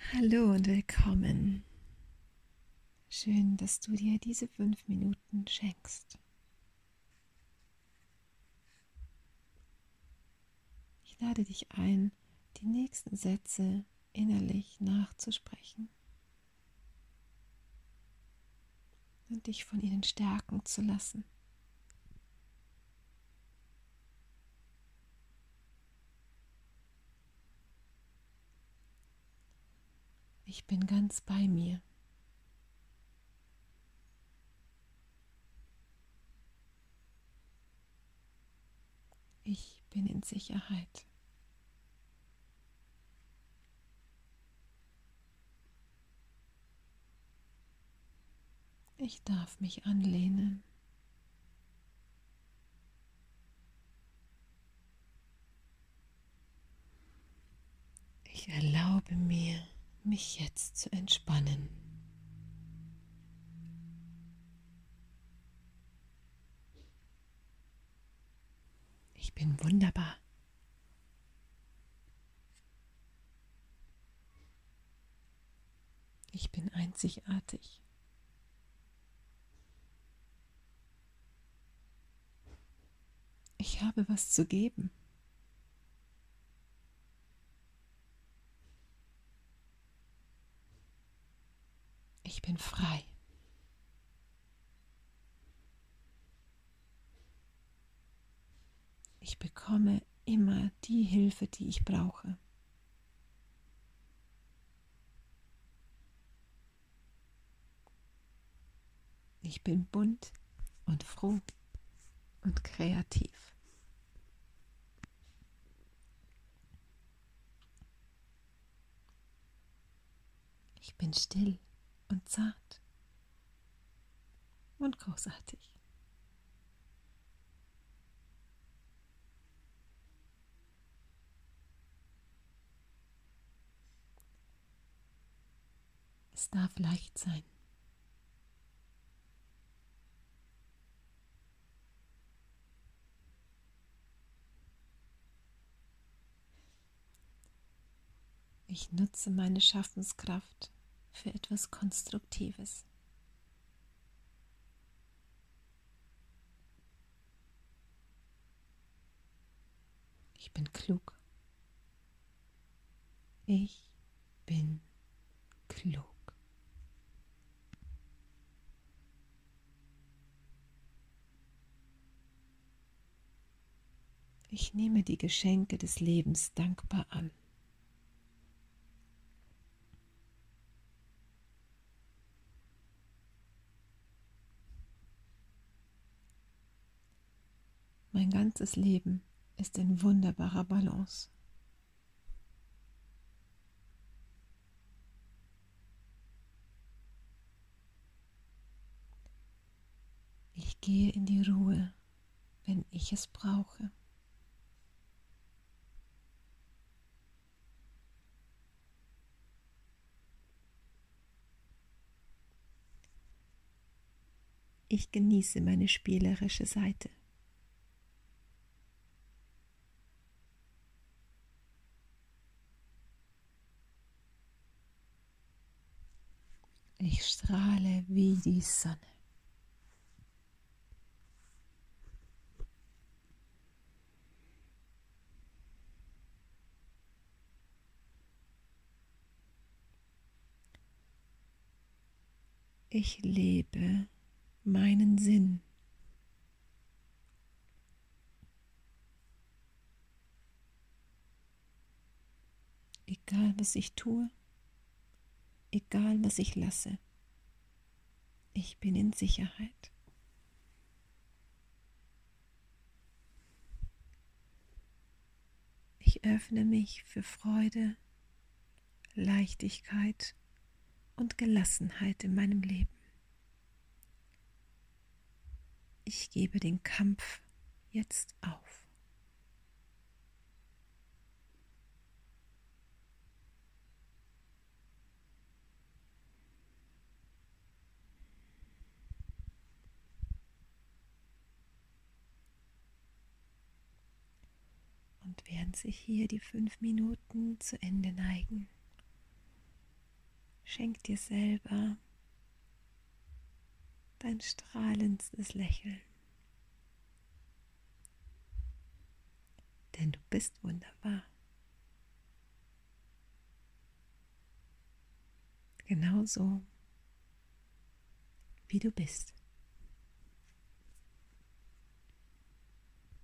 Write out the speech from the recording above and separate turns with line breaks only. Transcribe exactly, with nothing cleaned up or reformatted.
Hallo und willkommen. Schön, dass du dir diese fünf Minuten schenkst. Ich lade dich ein, die nächsten Sätze innerlich nachzusprechen und dich von ihnen stärken zu lassen. Ich bin ganz bei mir. Ich bin in Sicherheit. Ich darf mich anlehnen. Ich erlaube mir, mich jetzt zu entspannen. Ich bin wunderbar. Ich bin einzigartig. Ich habe was zu geben. Ich bin frei. Ich bekomme immer die Hilfe, die ich brauche. Ich bin bunt und froh und kreativ. Ich bin still und zart und großartig. Es darf leicht sein. Ich nutze meine Schaffenskraft für etwas Konstruktives. Ich bin klug. Ich bin klug. Ich nehme die Geschenke des Lebens dankbar an. Mein ganzes Leben ist in wunderbarer Balance. Ich gehe in die Ruhe, wenn ich es brauche. Ich genieße meine spielerische Seite. Ich strahle wie die Sonne. Ich lebe meinen Sinn. Egal was ich tue, egal was ich lasse, ich bin in Sicherheit. Ich öffne mich für Freude, Leichtigkeit und Gelassenheit in meinem Leben. Ich gebe den Kampf jetzt auf. Und während sich hier die fünf Minuten zu Ende neigen, Schenk dir selber dein strahlendstes Lächeln. Denn du bist wunderbar. Genauso, wie du bist.